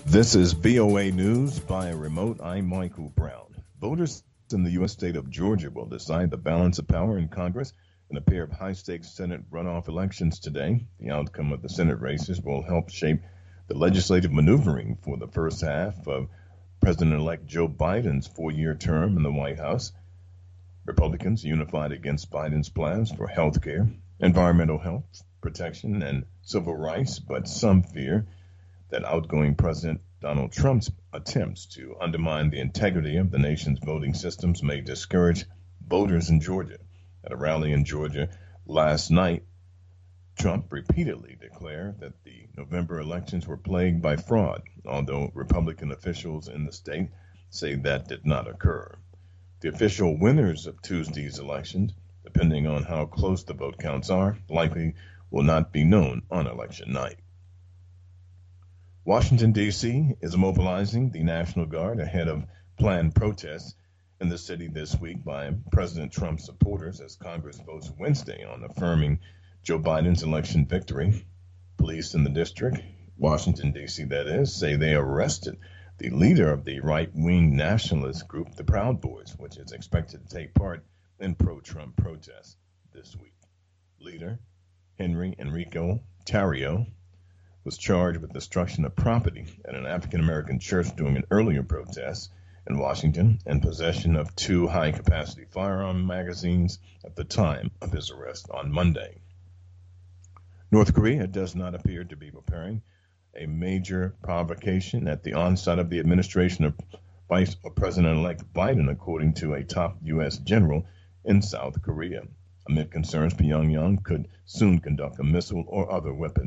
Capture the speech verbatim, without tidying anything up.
This is V O A News by remote. I'm Michael Brown. Voters in the U S state of Georgia will decide the balance of power in Congress in a pair of high-stakes Senate runoff elections today. The outcome of the Senate races will help shape the legislative maneuvering for the first half of President-elect Joe Biden's four-year term in the White House. Republicans unified against Biden's plans for health care, environmental health protection, and civil rights, but some fear that outgoing President Donald Trump's attempts to undermine the integrity of the nation's voting systems may discourage voters in Georgia. At a rally in Georgia last night, Trump repeatedly declared that the November elections were plagued by fraud, although Republican officials in the state say that did not occur. The official winners of Tuesday's elections, depending on how close the vote counts are, likely will not be known on election night. Washington, D C is mobilizing the National Guard ahead of planned protests in the city this week by President Trump's supporters as Congress votes Wednesday on affirming Joe Biden's election victory. Police in the district, Washington, D C that is, say they arrested the leader of the right-wing nationalist group, the Proud Boys, which is expected to take part in pro-Trump protests this week. Leader Henry Enrico Tarrio was charged with destruction of property at an African-American church during an earlier protest in Washington and possession of two high-capacity firearm magazines at the time of his arrest on Monday. North Korea does not appear to be preparing a major provocation at the onset of the administration of Vice President-elect Biden, according to a top U S general in South Korea. Amid concerns Pyongyang could soon conduct a missile or other weapon